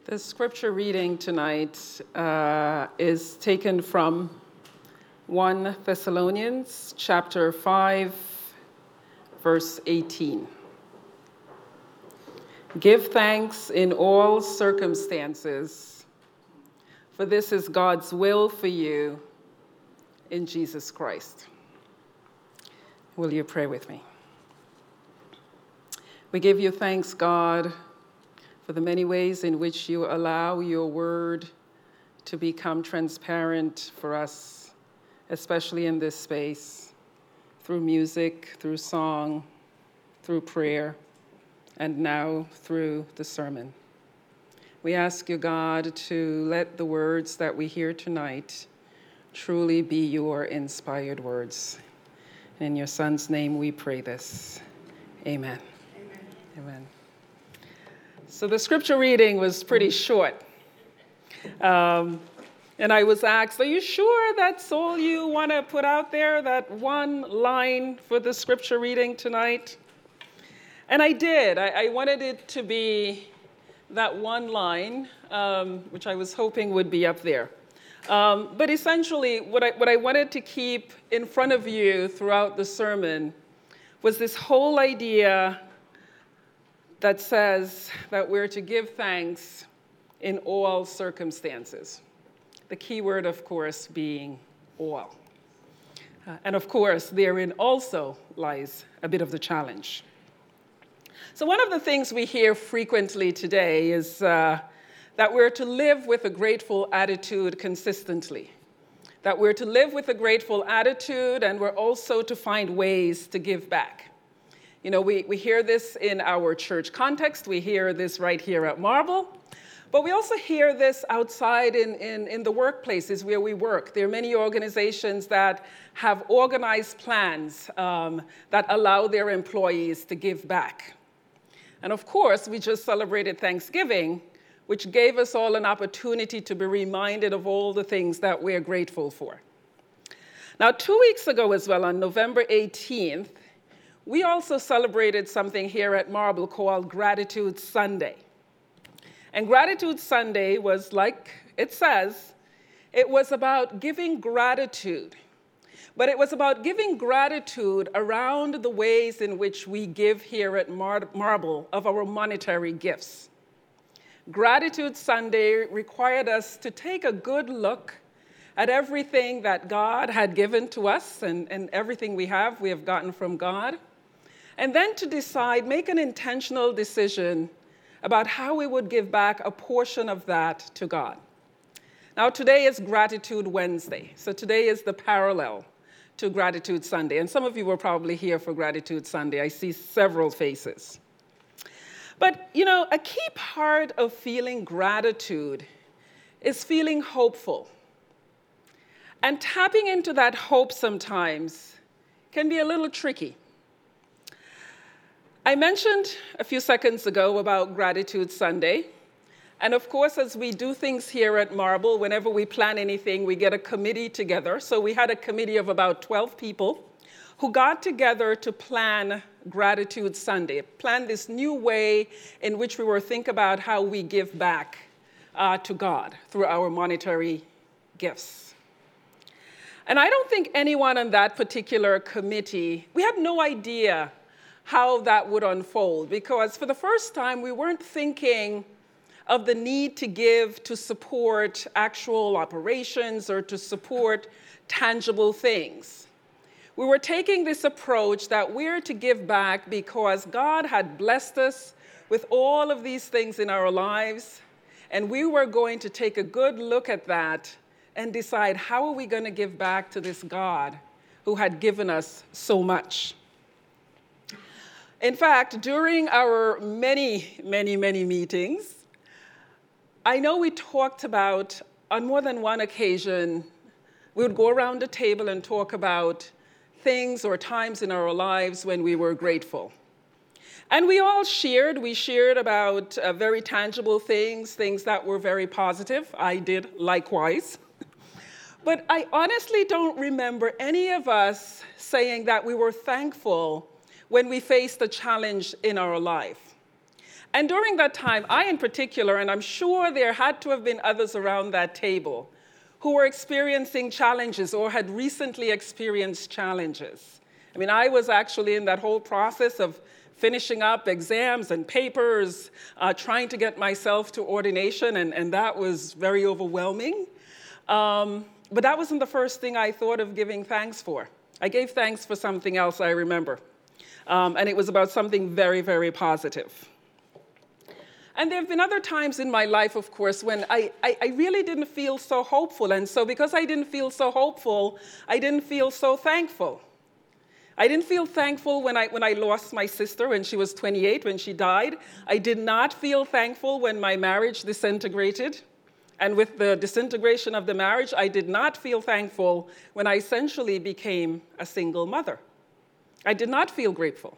The scripture reading tonight is taken from 1 Thessalonians chapter 5, verse 18. Give thanks in all circumstances, for this is God's will for you in Jesus Christ. Will you pray with me? We give you thanks, God, for the many ways in which you allow your word to become transparent for us, especially in this space, through music, through song, through prayer, and now through the sermon. We ask you, God, to let the words that we hear tonight truly be your inspired words. In your Son's name we pray this. Amen. Amen. Amen. So the scripture reading was pretty short. And I was asked, are you sure that's all you want to put out there, that one line for the scripture reading tonight? And I did. I wanted it to be that one line, which I was hoping would be up there. But essentially, what I wanted to keep in front of you throughout the sermon was this whole idea that says that we're to give thanks in all circumstances. The key word, of course, being all. And of course, therein also lies a bit of the challenge. So one of the things we hear frequently today is that we're to live with a grateful attitude consistently. That we're to live with a grateful attitude, and we're also to find ways to give back. You know, we hear this in our church context. We hear this right here at Marble. But we also hear this outside in the workplaces where we work. There are many organizations that have organized plans that allow their employees to give back. And of course, we just celebrated Thanksgiving, which gave us all an opportunity to be reminded of all the things that we're grateful for. Now, 2 weeks ago as well, on November 18th, we also celebrated something here at Marble called Gratitude Sunday. And Gratitude Sunday was, like it says, it was about giving gratitude. But it was about giving gratitude around the ways in which we give here at Marble of our monetary gifts. Gratitude Sunday required us to take a good look at everything that God had given to us, and everything we have gotten from God. And then to decide, make an intentional decision about how we would give back a portion of that to God. Now, today is Gratitude Wednesday, so today is the parallel to Gratitude Sunday. And some of you were probably here for Gratitude Sunday. I see several faces. But, you know, a key part of feeling gratitude is feeling hopeful. And tapping into that hope sometimes can be a little tricky. I mentioned a few seconds ago about Gratitude Sunday. And of course, as we do things here at Marble, whenever we plan anything, we get a committee together. So we had a committee of about 12 people who got together to plan Gratitude Sunday, plan this new way in which we were thinking about how we give back to God through our monetary gifts. And I don't think anyone on that particular committee, we had no idea how that would unfold, because for the first time, we weren't thinking of the need to give to support actual operations or to support tangible things. We were taking this approach that we're to give back because God had blessed us with all of these things in our lives, and we were going to take a good look at that and decide, how are we going to give back to this God who had given us so much? In fact, during our many, many, many meetings, I know we talked about, on more than one occasion, we would go around the table and talk about things or times in our lives when we were grateful. And we all shared. We shared about very tangible things that were very positive. I did likewise. But I honestly don't remember any of us saying that we were thankful when we faced a challenge in our life. And during that time, I in particular, and I'm sure there had to have been others around that table who were experiencing challenges or had recently experienced challenges. I mean, I was actually in that whole process of finishing up exams and papers, trying to get myself to ordination, and that was very overwhelming. But that wasn't the first thing I thought of giving thanks for. I gave thanks for something else, I remember. And it was about something very, very positive. And there have been other times in my life, of course, when I really didn't feel so hopeful. And so because I didn't feel so hopeful, I didn't feel so thankful. I didn't feel thankful when I lost my sister when she was 28, when she died. I did not feel thankful when my marriage disintegrated. And with the disintegration of the marriage, I did not feel thankful when I essentially became a single mother. I did not feel grateful,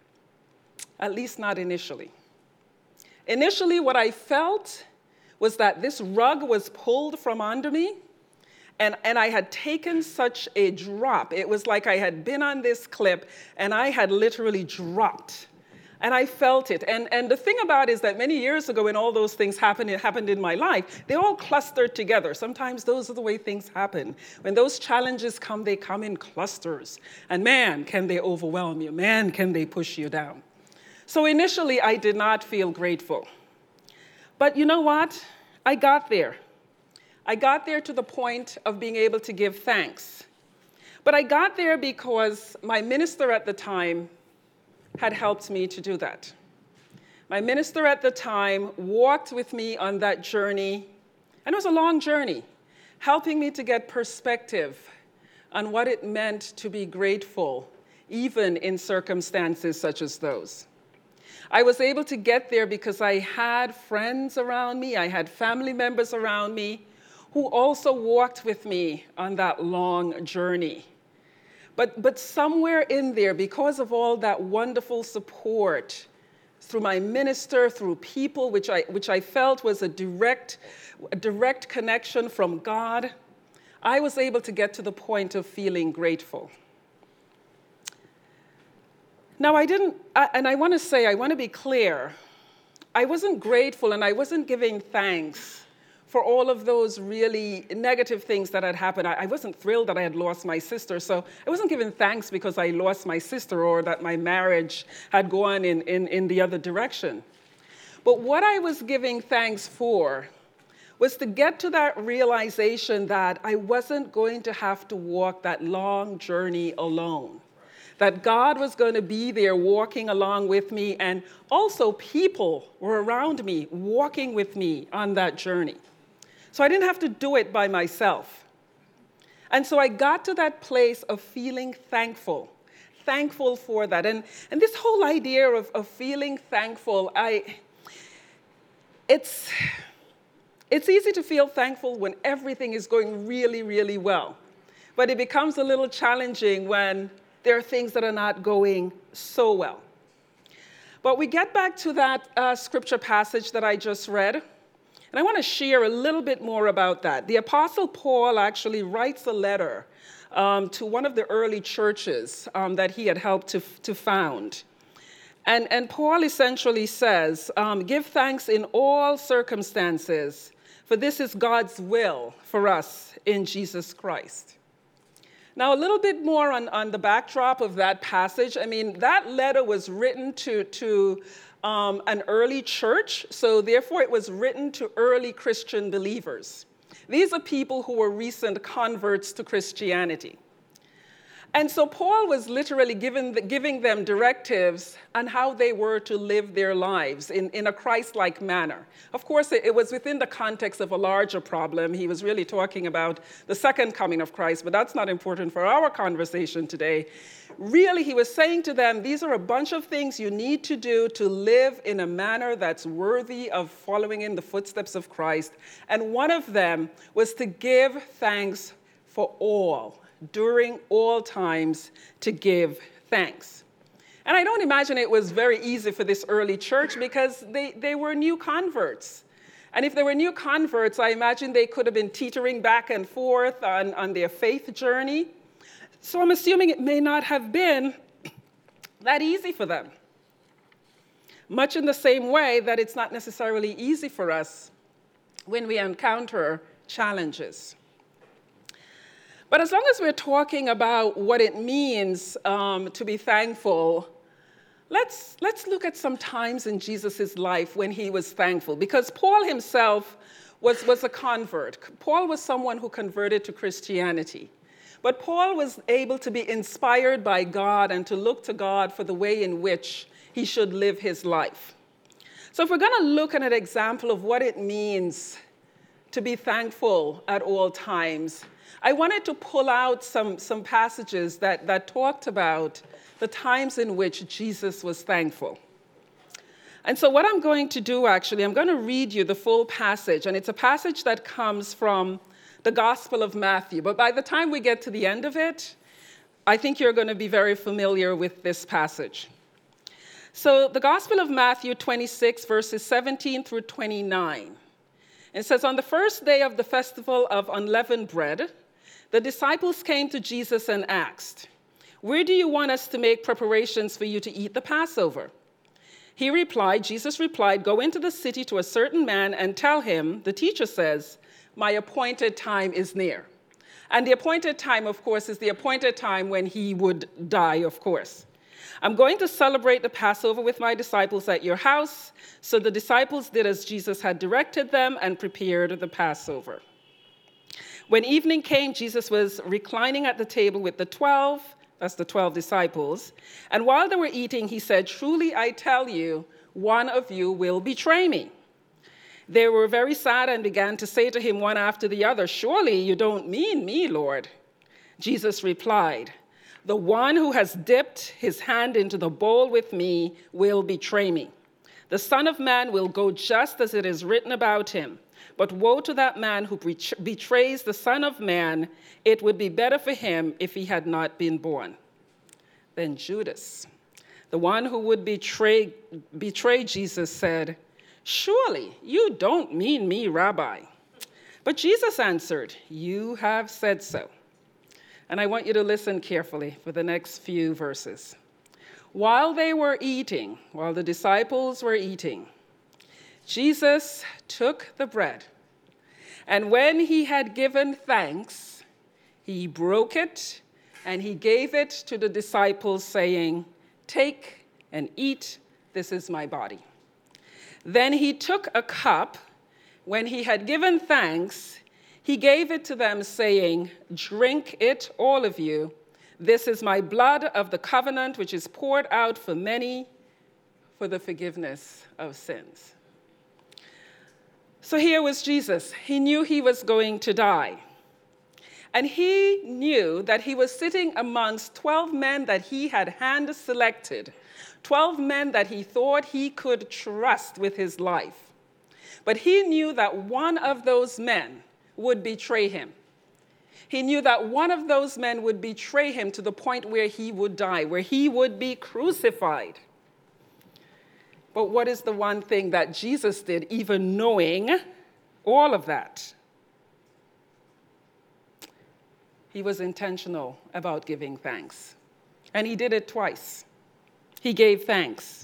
at least not initially. Initially, what I felt was that this rug was pulled from under me, and I had taken such a drop. It was like I had been on this cliff, and I had literally dropped. And I felt it. And the thing about it is that many years ago, when all those things happened in my life, they all clustered together. Sometimes those are the way things happen. When those challenges come, they come in clusters. And man, can they overwhelm you. Man, can they push you down. So initially, I did not feel grateful. But you know what? I got there. I got there to the point of being able to give thanks. But I got there because my minister at the time had helped me to do that. My minister at the time walked with me on that journey, and it was a long journey, helping me to get perspective on what it meant to be grateful, even in circumstances such as those. I was able to get there because I had friends around me, I had family members around me who also walked with me on that long journey. But somewhere in there, because of all that wonderful support through my minister, through people, which I felt was a direct connection from God, I was able to get to the point of feeling grateful. Now, I want to be clear, I wasn't grateful and I wasn't giving thanks for all of those really negative things that had happened. I wasn't thrilled that I had lost my sister, so I wasn't giving thanks because I lost my sister or that my marriage had gone in the other direction. But what I was giving thanks for was to get to that realization that I wasn't going to have to walk that long journey alone. That God was going to be there walking along with me, and also people were around me walking with me on that journey. So I didn't have to do it by myself. And so I got to that place of feeling thankful for that. And this whole idea of feeling thankful, it's easy to feel thankful when everything is going really, really well. But it becomes a little challenging when there are things that are not going so well. But we get back to that scripture passage that I just read. And I want to share a little bit more about that. The Apostle Paul actually writes a letter to one of the early churches that he had helped to found. And Paul essentially says, give thanks in all circumstances, for this is God's will for us in Jesus Christ. Now, a little bit more on the backdrop of that passage. I mean, that letter was written to an early church, so therefore it was written to early Christian believers. These are people who were recent converts to Christianity. And so Paul was literally giving them directives on how they were to live their lives in a Christ-like manner. Of course, it was within the context of a larger problem. He was really talking about the second coming of Christ, but that's not important for our conversation today. Really, he was saying to them, these are a bunch of things you need to do to live in a manner that's worthy of following in the footsteps of Christ. And one of them was to give thanks for all. During all times to give thanks. And I don't imagine it was very easy for this early church because they were new converts. And if they were new converts, I imagine they could have been teetering back and forth on their faith journey. So I'm assuming it may not have been that easy for them. much in the same way that it's not necessarily easy for us when we encounter challenges. But as long as we're talking about what it means to be thankful, let's look at some times in Jesus' life when he was thankful. Because Paul himself was a convert. Paul was someone who converted to Christianity. But Paul was able to be inspired by God and to look to God for the way in which he should live his life. So if we're going to look at an example of what it means to be thankful at all times, I wanted to pull out some passages that talked about the times in which Jesus was thankful. And so what I'm going to do, actually, I'm going to read you the full passage, and it's a passage that comes from the Gospel of Matthew. But by the time we get to the end of it, I think you're going to be very familiar with this passage. So the Gospel of Matthew 26, verses 17 through 29. It says, on the first day of the festival of unleavened bread, the disciples came to Jesus and asked, where do you want us to make preparations for you to eat the Passover? Jesus replied, go into the city to a certain man and tell him, the teacher says, my appointed time is near. And the appointed time, of course, is the appointed time when he would die, of course. I'm going to celebrate the Passover with my disciples at your house. So the disciples did as Jesus had directed them and prepared the Passover. When evening came, Jesus was reclining at the table with the 12, that's the 12 disciples. And while they were eating, he said, truly I tell you, one of you will betray me. They were very sad and began to say to him one after the other, surely you don't mean me, Lord. Jesus replied, the one who has dipped his hand into the bowl with me will betray me. The Son of Man will go just as it is written about him. But woe to that man who betrays the Son of Man. It would be better for him if he had not been born. Then Judas, the one who would betray Jesus, said, surely you don't mean me, Rabbi. But Jesus answered, you have said so. And I want you to listen carefully for the next few verses. While the disciples were eating, Jesus took the bread, and when he had given thanks, he broke it, and he gave it to the disciples, saying, take and eat, this is my body. Then he took a cup. When he had given thanks, he gave it to them, saying, drink it, all of you. This is my blood of the covenant, which is poured out for many for the forgiveness of sins. So here was Jesus. He knew he was going to die. And he knew that he was sitting amongst 12 men that he had hand-selected, 12 men that he thought he could trust with his life. But he knew that one of those men would betray him. He knew that one of those men would betray him to the point where he would die, where he would be crucified. But what is the one thing that Jesus did, even knowing all of that? He was intentional about giving thanks. And he did it twice. He gave thanks.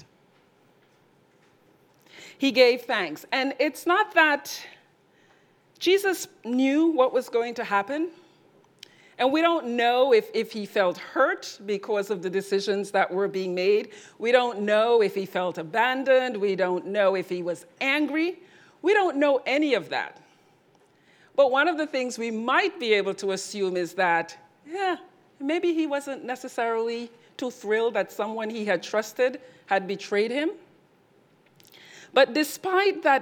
He gave thanks. And it's not that Jesus knew what was going to happen. And we don't know if he felt hurt because of the decisions that were being made. We don't know if he felt abandoned. We don't know if he was angry. We don't know any of that. But one of the things we might be able to assume is that, maybe he wasn't necessarily too thrilled that someone he had trusted had betrayed him. But despite that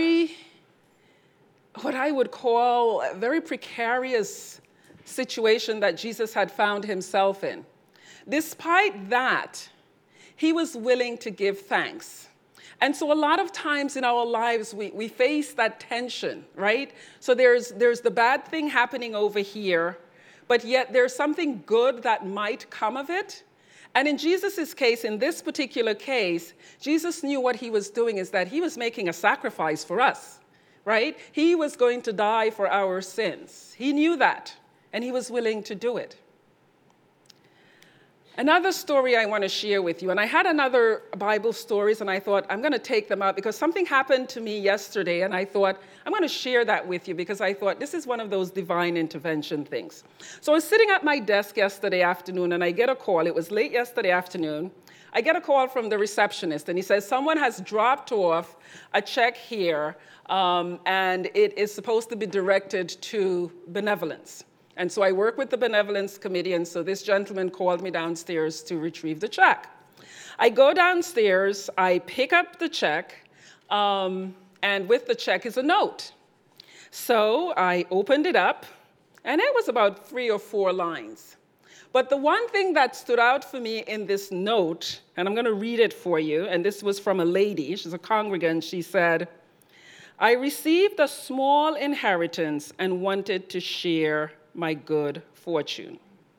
what I would call a very precarious situation that Jesus had found himself in, despite that, he was willing to give thanks. And so a lot of times in our lives, we face that tension, right? So there's the bad thing happening over here, but yet there's something good that might come of it. And in Jesus' case, in this particular case, Jesus knew what he was doing is that he was making a sacrifice for us, right? He was going to die for our sins. He knew that, and he was willing to do it. Another story I want to share with you, and I had another Bible stories, and I thought I'm going to take them out because something happened to me yesterday, and I thought I'm going to share that with you because I thought this is one of those divine intervention things. So I was sitting at my desk yesterday afternoon, and I get a call. It was late yesterday afternoon. I get a call from the receptionist, and he says, someone has dropped off a check here, and it is supposed to be directed to benevolence. And so I work with the benevolence committee, and so this gentleman called me downstairs to retrieve the check. I go downstairs, I pick up the check, and with the check is a note. So I opened it up, and it was about 3 or 4 lines. But the one thing that stood out for me in this note, and I'm going to read it for you, and this was from a lady, she's a congregant, she said, "I received a small inheritance and wanted to share my good fortune."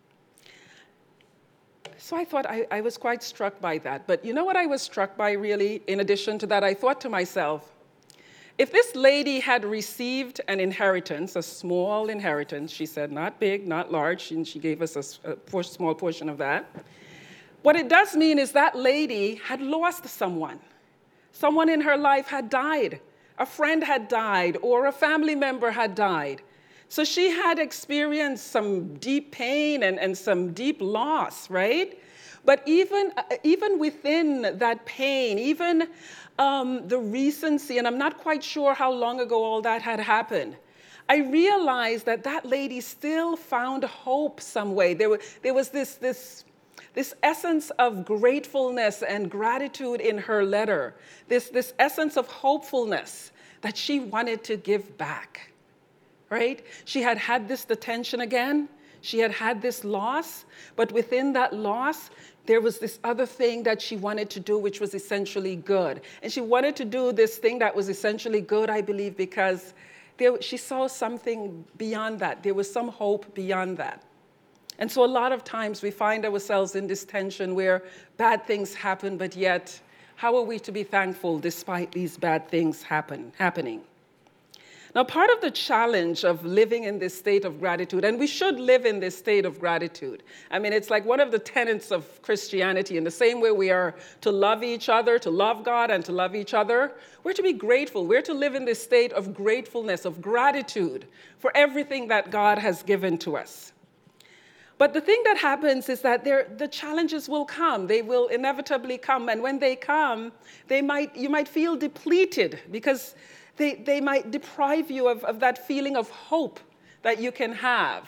So I thought I was quite struck by that. But you know what I was struck by really? In addition to that, I thought to myself, if this lady had received an inheritance, a small inheritance, she said not big, not large, and she gave us a small portion of that, what it does mean is that lady had lost someone. Someone in her life had died. A friend had died, or a family member had died. So she had experienced some deep pain and some deep loss, right? But even within that pain, even the recency, and I'm not quite sure how long ago all that had happened, I realized that that lady still found hope some way. There was this essence of gratefulness and gratitude in her letter, this essence of hopefulness that she wanted to give back. Right? She had had this detention again. She had had this loss. But within that loss, there was this other thing that she wanted to do, which was essentially good. And she wanted to do this thing that was essentially good, I believe, because she saw something beyond that. There was some hope beyond that. And so a lot of times we find ourselves in this tension where bad things happen, but yet, how are we to be thankful despite these bad things happening? Now, part of the challenge of living in this state of gratitude, and we should live in this state of gratitude. I mean, it's like one of the tenets of Christianity. In the same way we are to love each other, to love God, and to love each other, we're to be grateful. We're to live in this state of gratefulness, of gratitude for everything that God has given to us. But the thing that happens is that the challenges will come. They will inevitably come. And when they come, you might feel depleted because they might deprive you of that feeling of hope that you can have.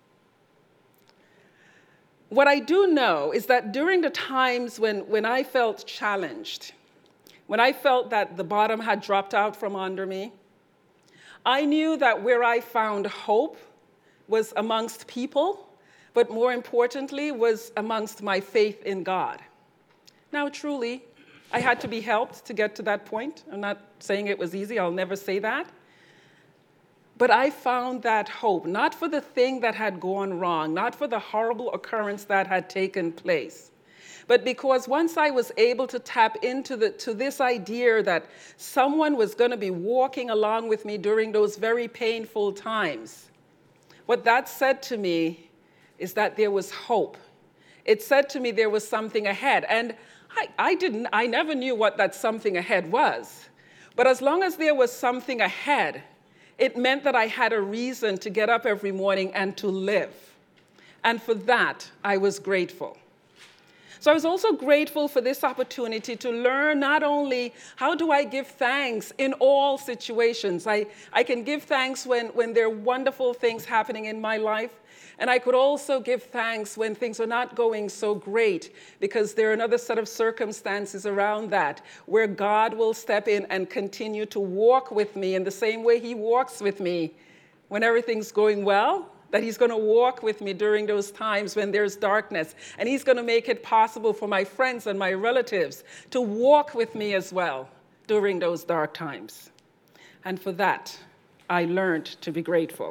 What I do know is that during the times when I felt challenged, when I felt that the bottom had dropped out from under me, I knew that where I found hope was amongst people, but more importantly, was amongst my faith in God. Now, truly, I had to be helped to get to that point. I'm not saying it was easy. I'll never say that. But I found that hope, not for the thing that had gone wrong, not for the horrible occurrence that had taken place, but because once I was able to tap into this idea that someone was going to be walking along with me during those very painful times, what that said to me is that there was hope. It said to me there was something ahead. And I never knew what that something ahead was. But as long as there was something ahead, it meant that I had a reason to get up every morning and to live. And for that, I was grateful. So I was also grateful for this opportunity to learn not only how do I give thanks in all situations. I can give thanks when there are wonderful things happening in my life. And I could also give thanks when things are not going so great, because there are another set of circumstances around that where God will step in and continue to walk with me in the same way he walks with me when everything's going well, that he's going to walk with me during those times when there's darkness. And he's going to make it possible for my friends and my relatives to walk with me as well during those dark times. And for that, I learned to be grateful.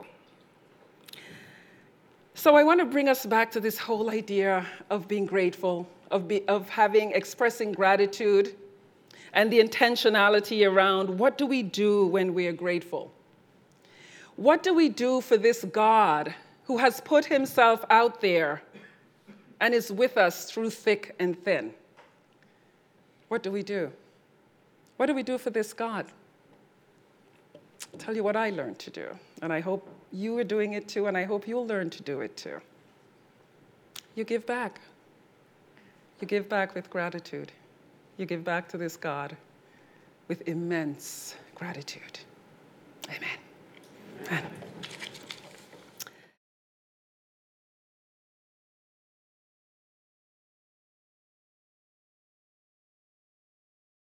So I want to bring us back to this whole idea of being grateful, of expressing gratitude, and the intentionality around what do we do when we are grateful? What do we do for this God who has put himself out there and is with us through thick and thin. What do we do? What do we do for this God? I'll tell you what I learned to do, and I hope you are doing it too, and I hope you'll learn to do it too. You give back. You give back with gratitude. You give back to this God with immense gratitude. Amen. Amen.